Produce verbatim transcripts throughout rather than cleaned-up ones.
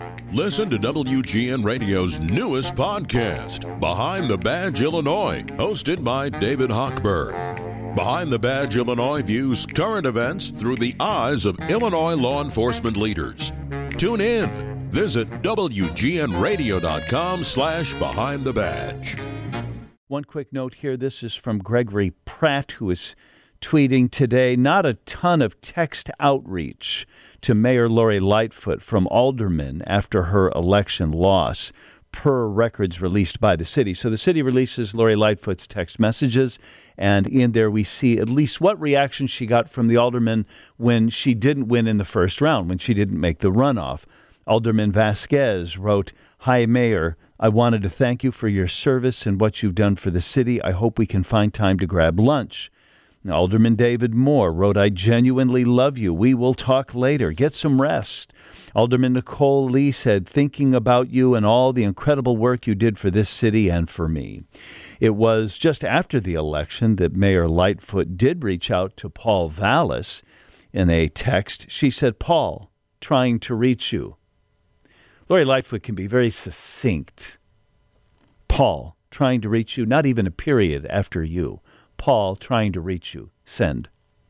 Listen to W G N Radio's newest podcast, Behind the Badge Illinois, hosted by David Hochberg. Behind the Badge Illinois views current events through the eyes of Illinois law enforcement leaders. Tune in. Visit W G N radio dot com slash behind the badge. One quick note here. This is from Gregory Pratt, who is tweeting today, not a ton of text outreach to Mayor Lori Lightfoot from aldermen after her election loss, per records released by the city. So the city releases Lori Lightfoot's text messages, and in there we see at least what reaction she got from the aldermen when she didn't win in the first round, when she didn't make the runoff. Alderman Vasquez wrote, "Hi, Mayor. I wanted to thank you for your service and what you've done for the city. I hope we can find time to grab lunch." Alderman David Moore wrote, "I genuinely love you. We will talk later. Get some rest." Alderman Nicole Lee said, "Thinking about you and all the incredible work you did for this city and for me." It was just after the election that Mayor Lightfoot did reach out to Paul Vallis in a text. She said, "Paul, trying to reach you." Lori Lightfoot can be very succinct. Paul, trying to reach you, not even a period after you. Paul, trying to reach you. Send.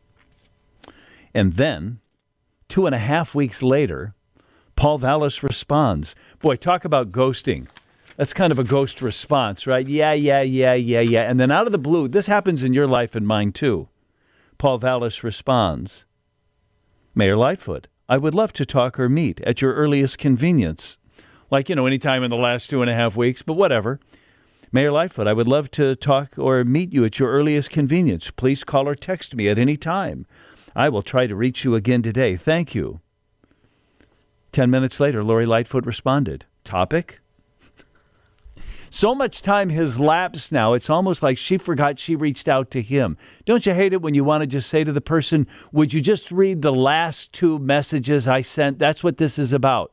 And then, two and a half weeks later, Paul Vallis responds. Boy, talk about ghosting. That's kind of a ghost response, right? Yeah, yeah, yeah, yeah, yeah. And then out of the blue, this happens in your life and mine too. Paul Vallis responds, "Mayor Lightfoot, I would love to talk or meet at your earliest convenience." Like, you know, anytime in the last two and a half weeks, but whatever. "Mayor Lightfoot, I would love to talk or meet you at your earliest convenience. Please call or text me at any time. I will try to reach you again today. Thank you." Ten minutes later, Lori Lightfoot responded. Topic? So much time has lapsed now, it's almost like she forgot she reached out to him. Don't you hate it when you want to just say to the person, "Would you just read the last two messages I sent? That's what this is about."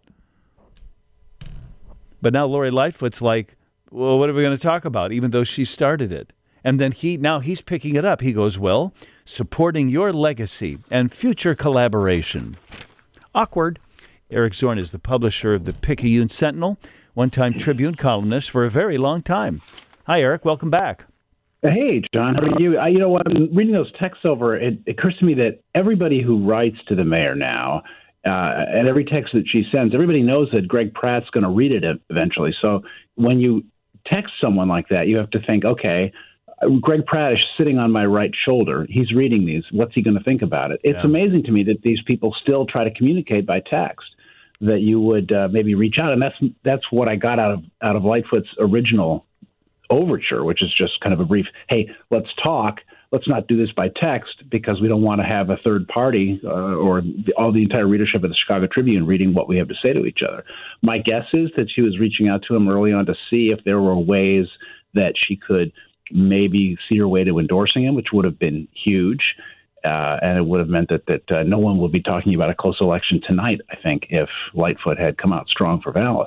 But now Lori Lightfoot's like, "Well, what are we going to talk about?" Even though she started it. And then he now he's picking it up. He goes, "Well, supporting your legacy and future collaboration." Awkward. Eric Zorn is the publisher of the Picayune Sentinel, one-time Tribune columnist for a very long time. Hi, Eric. Welcome back. Hey, John. How are you? I, you know, when I'm reading those texts over, it, it occurs to me that everybody who writes to the mayor now, uh, and every text that she sends, everybody knows that Greg Pratt's going to read it eventually. So when you text someone like that, you have to think, okay, Greg Pratt is sitting on my right shoulder. He's reading these. What's he going to think about it? It's yeah. amazing to me that these people still try to communicate by text, that you would uh, maybe reach out. And that's that's what I got out of out of Lightfoot's original overture, which is just kind of a brief, hey, let's talk. Let's not do this by text because we don't want to have a third party uh, or the, all the entire readership of the Chicago Tribune reading what we have to say to each other. My guess is that she was reaching out to him early on to see if there were ways that she could maybe see her way to endorsing him, which would have been huge. Uh, and it would have meant that, that uh, no one would be talking about a close election tonight, I think, if Lightfoot had come out strong for Vallis.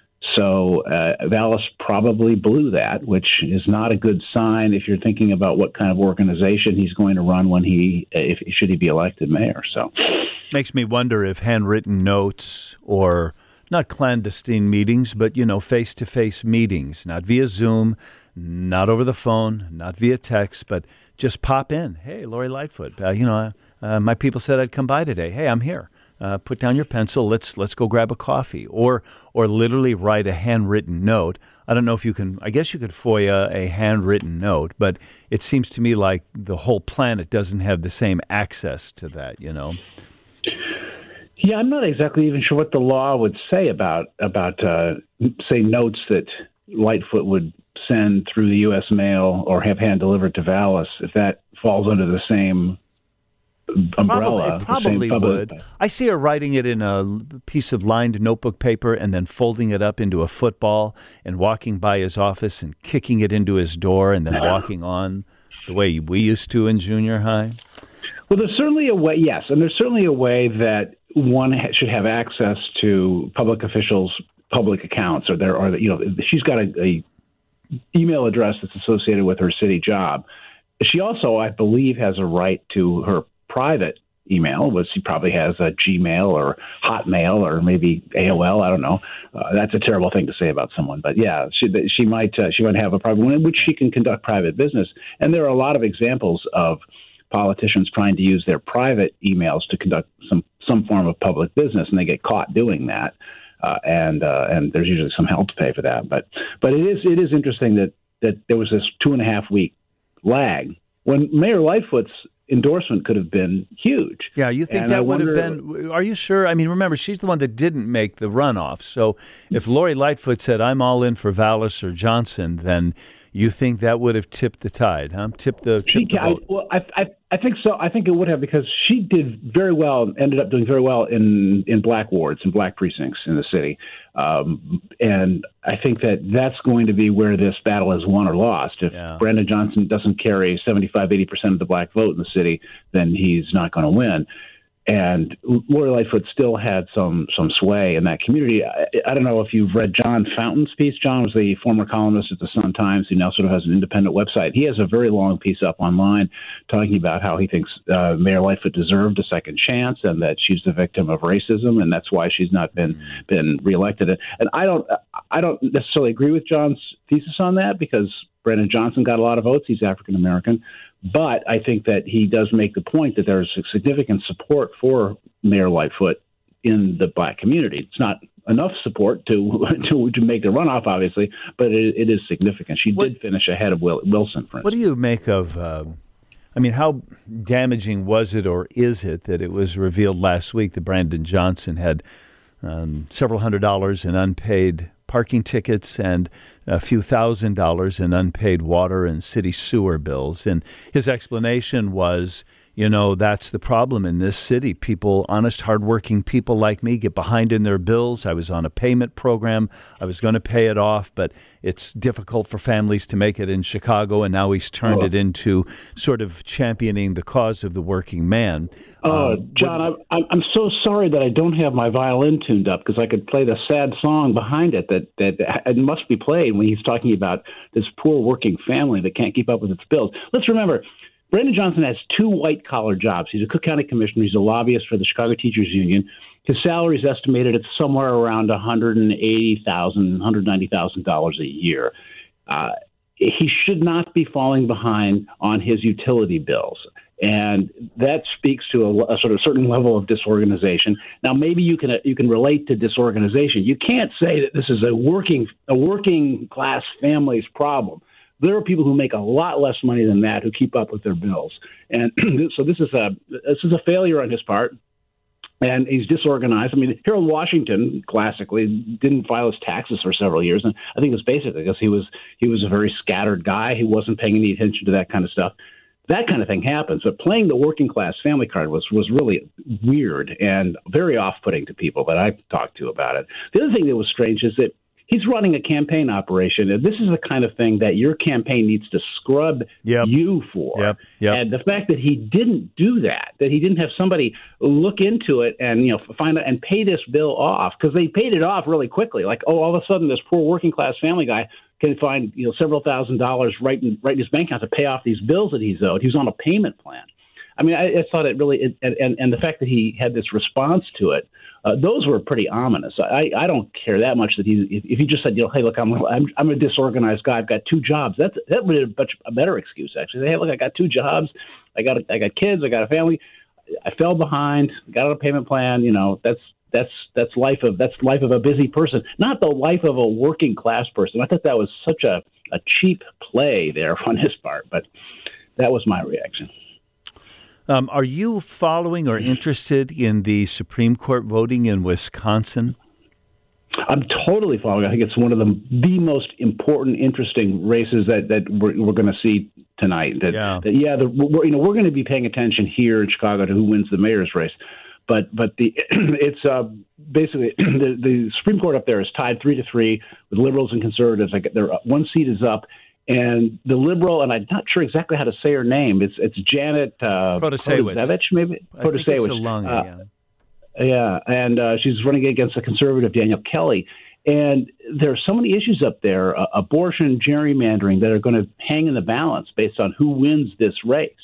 So uh, Vallis probably blew that, which is not a good sign if you're thinking about what kind of organization he's going to run when he, if should he be elected mayor. So makes me wonder if handwritten notes or not clandestine meetings, but, you know, face-to-face meetings, not via Zoom, not over the phone, not via text, but just pop in. Hey, Lori Lightfoot, uh, you know, uh, my people said I'd come by today. Hey, I'm here. Uh, put down your pencil. Let's let's go grab a coffee, or or literally write a handwritten note. I don't know if you can. I guess you could F O I A a handwritten note, but it seems to me like the whole planet doesn't have the same access to that. You know. Yeah, I'm not exactly even sure what the law would say about about uh, say notes that Lightfoot would send through the U S mail or have hand delivered to Vallis, if that falls under the same umbrella. Probably, probably would. I see her writing it in a piece of lined notebook paper and then folding it up into a football and walking by his office and kicking it into his door and then walking on the way we used to in junior high. Well, there's certainly a way, yes, and there's certainly a way that one ha- should have access to public officials' public accounts, or there are, you know, she's got a, a email address that's associated with her city job. She also, I believe, has a right to her private email. Was he probably has a Gmail or Hotmail or maybe A O L. I don't know. Uh, that's a terrible thing to say about someone, but yeah, she she might uh, she might have a private one in which she can conduct private business. And there are a lot of examples of politicians trying to use their private emails to conduct some some form of public business, and they get caught doing that. Uh, and uh, and there's usually some hell to pay for that. But but it is it is interesting that that there was this two and a half week lag when Mayor Lightfoot's endorsement could have been huge. Yeah, you think and that I would wonder, have been, are you sure? I mean, remember, she's the one that didn't make the runoff. So if Lori Lightfoot said, I'm all in for Vallis or Johnson, then you think that would have tipped the tide, huh? Tipped the, tipped she, the boat. I, well, I, I, I think so. I think it would have, because she did very well, ended up doing very well in, in black wards and black precincts in the city. Um, and I think that that's going to be where this battle is won or lost. If yeah. Brandon Johnson doesn't carry seventy-five, eighty percent of the black vote in the city, then he's not going to win. And Lori Lightfoot still had some some sway in that community. I, I don't know if you've read John Fountain's piece. John was the former columnist at the Sun-Times, who now sort of has an independent website. He has a very long piece up online talking about how he thinks uh, Mayor Lightfoot deserved a second chance and that she's the victim of racism, and that's why she's not been been reelected. And I don't I don't necessarily agree with John's thesis on that, because Brandon Johnson got a lot of votes. He's African American. But I think that he does make the point that there's significant support for Mayor Lightfoot in the black community. It's not enough support to to, to make the runoff, obviously, but it, it is significant. She what, did finish ahead of Will, Wilson, for instance. What do you make of, uh, I mean, how damaging was it, or is it, that it was revealed last week that Brandon Johnson had um, several hundred dollars in unpaid parking tickets and a few thousand dollars in unpaid water and city sewer bills? And his explanation was, you know, that's the problem in this city. People, honest, hardworking people like me, get behind in their bills. I was on a payment program. I was going to pay it off, but it's difficult for families to make it in Chicago, and now he's turned oh. it into sort of championing the cause of the working man. Oh, um, John, what, I, I'm so sorry that I don't have my violin tuned up, because I could play the sad song behind it that, that it must be played when he's talking about this poor working family that can't keep up with its bills. Let's remember, Brandon Johnson has two white-collar jobs. He's a Cook County commissioner. He's a lobbyist for the Chicago Teachers Union. His salary is estimated at somewhere around one hundred eighty thousand dollars, one hundred ninety thousand dollars a year. Uh, he should not be falling behind on his utility bills. And that speaks to a, a sort of certain level of disorganization. Now, maybe you can uh, you can relate to disorganization. You can't say that this is a working a working class family's problem. There are people who make a lot less money than that who keep up with their bills, and so this is a this is a failure on his part. And he's disorganized. I mean, Harold Washington classically didn't file his taxes for several years, and I think it was basically because he was he was a very scattered guy. He wasn't paying any attention to that kind of stuff. That kind of thing happens. But playing the working class family card was was really weird and very off-putting to people that I've talked to about it. The other thing that was strange is that he's running a campaign operation, and this is the kind of thing that your campaign needs to scrub yep. you for. Yep. Yep. And the fact that he didn't do that, that he didn't have somebody look into it and, you know, find out and pay this bill off, because they paid it off really quickly. Like, oh, all of a sudden this poor working class family guy can find, you know, several thousand dollars right in, right in his bank account to pay off these bills that he's owed. He's on a payment plan. I mean, I, I thought it really, it, and, and the fact that he had this response to it, Uh, those were pretty ominous. I, I don't care that much that he, if, if he just said, you know, hey, look, I'm I'm, I'm a disorganized guy. I've got two jobs. That's that would be a, much, a better excuse, actually. Hey, look, I got two jobs. I got I got kids. I got a family. I fell behind. Got on a payment plan. You know, that's that's that's life of that's life of a busy person, not the life of a working class person. I thought that was such a, a cheap play there on his part, but that was my reaction. Um, are you following or interested in the Supreme Court voting in Wisconsin? I'm totally following. I think it's one of the the most important, interesting races that, that we're, we're going to see tonight. That, yeah, that, yeah the, we're, you know, we're going to be paying attention here in Chicago to who wins the mayor's race. But but the it's uh, basically the, the Supreme Court up there is tied three to three with liberals and conservatives. Like, they're, one seat is up. And the liberal, and I'm not sure exactly how to say her name. It's it's Janet uh, Protasevich, maybe Protasevich. Uh, yeah. yeah, and uh, she's running against the conservative Daniel Kelly. And there are so many issues up there, uh, abortion, gerrymandering, that are going to hang in the balance based on who wins this race.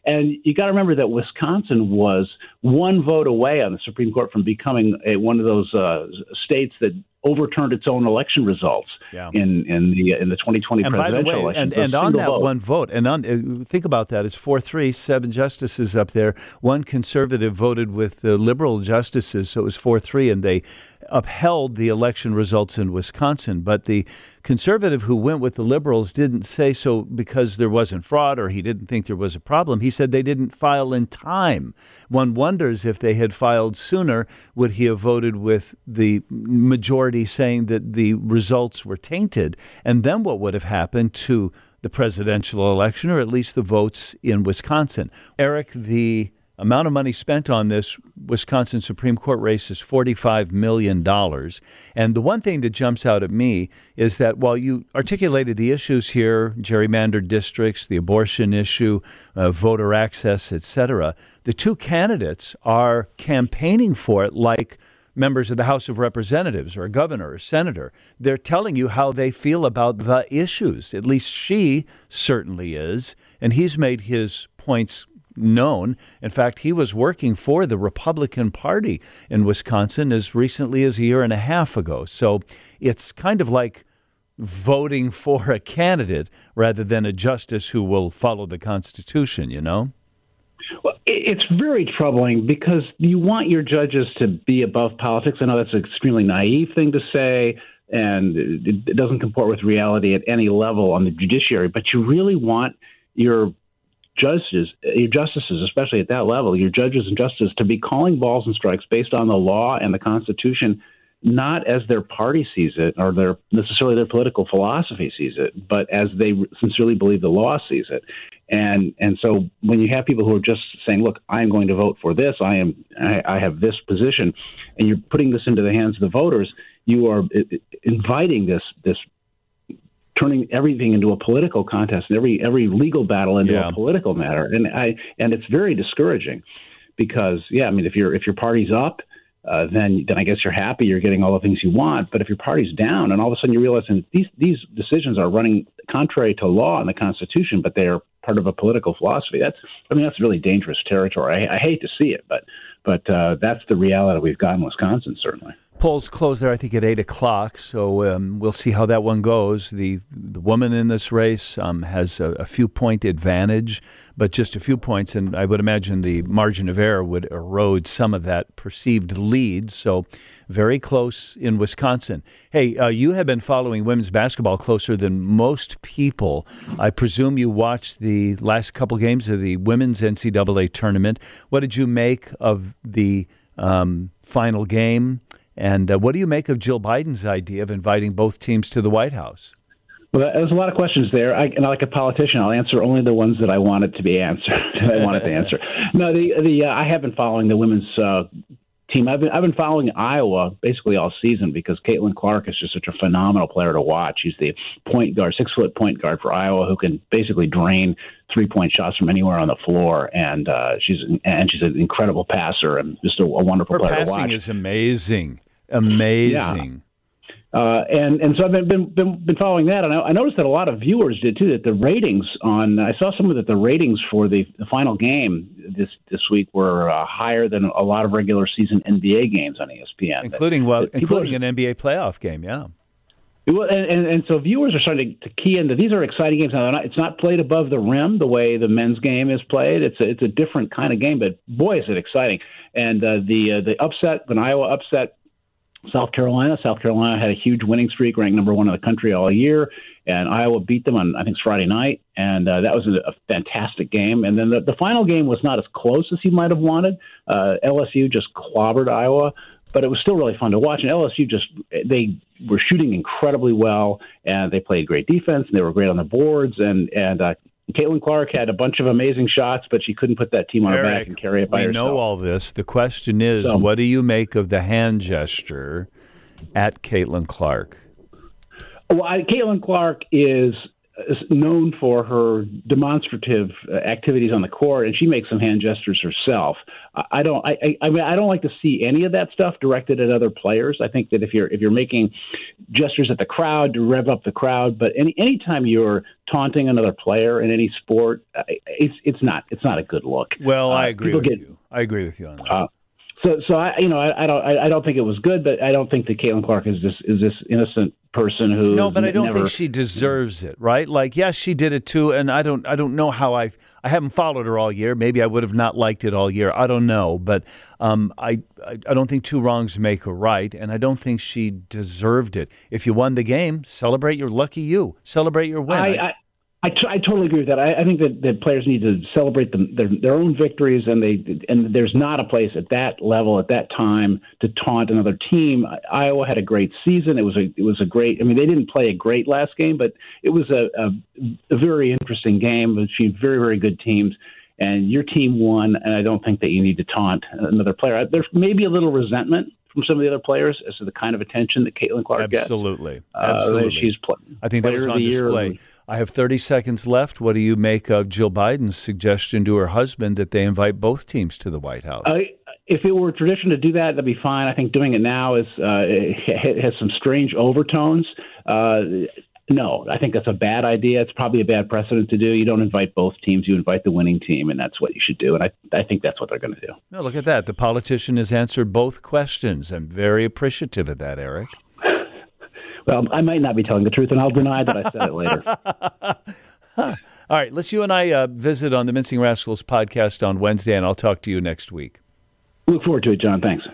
And you got to remember that Wisconsin was one vote away on the Supreme Court from becoming a, one of those uh, states that overturned its own election results yeah. in in the in the twenty twenty and presidential by the way, election. And, and on that vote. one vote, and on, uh, think about that, it's four three, seven justices up there. One conservative voted with the liberal justices, so it was four three, and they upheld the election results in Wisconsin. But the conservative who went with the liberals didn't say so because there wasn't fraud or he didn't think there was a problem. He said they didn't file in time. One wonders if they had filed sooner, would he have voted with the majority saying that the results were tainted? And then what would have happened to the presidential election, or at least the votes in Wisconsin? Eric, the amount of money spent on this Wisconsin Supreme Court race is forty-five million dollars. And the one thing that jumps out at me is that while you articulated the issues here, gerrymandered districts, the abortion issue, uh, voter access, et cetera, the two candidates are campaigning for it like members of the House of Representatives or a governor or senator. They're telling you how they feel about the issues. At least she certainly is. And he's made his points known. In fact, he was working for the Republican Party in Wisconsin as recently as a year and a half ago. So it's kind of like voting for a candidate rather than a justice who will follow the Constitution, you know? Well, it's very troubling because you want your judges to be above politics. I know that's an extremely naive thing to say, and it doesn't comport with reality at any level on the judiciary, but you really want your judges, your justices, especially at that level, your judges and justices, to be calling balls and strikes based on the law and the Constitution, not as their party sees it or their necessarily their political philosophy sees it, but as they sincerely believe the law sees it. And and so when you have people who are just saying, "Look, I'm going to vote for this. I am. I, I have this position," and you're putting this into the hands of the voters, you are inviting this this. turning everything into a political contest and every every legal battle into yeah. a political matter, and I and it's very discouraging because yeah, I mean if your if your party's up, uh, then then I guess you're happy, you're getting all the things you want. But if your party's down, and all of a sudden you realize that these these decisions are running contrary to law and the Constitution, but they are part of a political philosophy, that's I mean that's really dangerous territory. I, I hate to see it, but but uh, that's the reality we've got in Wisconsin, certainly. Polls close there, I think, at eight o'clock, so um, we'll see how that one goes. The the woman in this race um, has a, a few-point advantage, but just a few points, and I would imagine the margin of error would erode some of that perceived lead, so very close in Wisconsin. Hey, uh, you have been following women's basketball closer than most people. I presume you watched the last couple games of the women's N C double A tournament. What did you make of the um, final game? And uh, what do you make of Jill Biden's idea of inviting both teams to the White House? Well, there's a lot of questions there. I, and like a politician, I'll answer only the ones that I wanted to be answered. that I wanted to answer. No, the the uh, I have been following the women's uh, team. I've been I've been following Iowa basically all season because Caitlin Clark is just such a phenomenal player to watch. She's the point guard, six foot point guard for Iowa, who can basically drain three point shots from anywhere on the floor, and uh, she's and she's an incredible passer and just a, a wonderful Her player to watch. Her passing is amazing, amazing. Yeah. Uh, and and so I've been been been, been following that, and I, I noticed that a lot of viewers did too. That the ratings on I saw some of that the ratings for the, the final game this this week were uh, higher than a lot of regular season N B A games on E S P N, including well, that including are, an N B A playoff game. Yeah. Well, and, and, and so viewers are starting to key into these are exciting games. Now, not, it's not played above the rim the way the men's game is played. It's a, it's a different kind of game, but boy, is it exciting! And uh, the uh, the upset, when Iowa upset South Carolina. South Carolina had a huge winning streak, ranked number one in the country all year, and Iowa beat them on, I think, Friday night, and uh, that was a, a fantastic game. And then the, the final game was not as close as you might have wanted. Uh, L S U just clobbered Iowa, but it was still really fun to watch. And L S U just they were shooting incredibly well, and they played great defense, and they were great on the boards, and and uh, Caitlin Clark had a bunch of amazing shots, but she couldn't put that team on Eric, her back and carry it by we herself. We know all this. The question is, so, what do you make of the hand gesture at Caitlin Clark? Well, I, Caitlin Clark is is known for her demonstrative uh, activities on the court, and she makes some hand gestures herself. I, I don't. I, I, I mean, I don't like to see any of that stuff directed at other players. I think that if you're if you're making gestures at the crowd to rev up the crowd, but any anytime you're taunting another player in any sport, it's it's not it's not a good look. Well, uh, I agree with get, you. I agree with you on that. Uh, so, so I, you know, I, I don't, I, I don't think it was good, but I don't think that Caitlin Clark is this is this innocent person who. No, but I don't never, think she deserves it, right? Like, yes, she did it too, and I don't, I don't know how I, I haven't followed her all year. Maybe I would have not liked it all year. I don't know, but um, I, I, I don't think two wrongs make a right, and I don't think she deserved it. If you won the game, celebrate your lucky you. Celebrate your win. I, I, I, t- I totally agree with that. I, I think that, that players need to celebrate them, their, their own victories, and they and there's not a place at that level at that time to taunt another team. Iowa had a great season. It was a it was a great. I mean, they didn't play a great last game, but it was a, a, a very interesting game between very very good teams. And your team won, and I don't think that you need to taunt another player. There's maybe a little resentment from some of the other players as to the kind of attention that Caitlin Clark gets. Absolutely. Uh, Absolutely. she's pl- I think that was on display. Year. I have thirty seconds left. What do you make of Jill Biden's suggestion to her husband that they invite both teams to the White House? Uh, if it were tradition to do that, that'd be fine. I think doing it now is uh, it has some strange overtones. Uh, no, I think that's a bad idea. It's probably a bad precedent to do. You don't invite both teams. You invite the winning team, and that's what you should do. And I, I think that's what they're going to do. No, look at that. The politician has answered both questions. I'm very appreciative of that, Eric. Well, I might not be telling the truth, and I'll deny that I said it later. Huh. All right, let's you and I uh, visit on the Mincing Rascals podcast on Wednesday, and I'll talk to you next week. Look forward to it, John. Thanks.